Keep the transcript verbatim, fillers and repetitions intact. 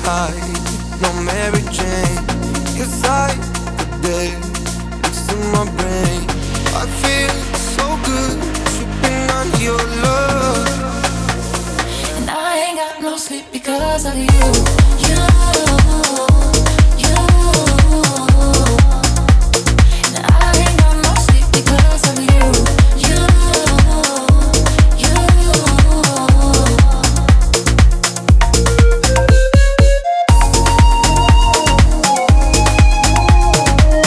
hide, no Mary Jane. Inside the day, next to my brain, I feel so good, tripping on your love. And I ain't got no sleep because of you, you.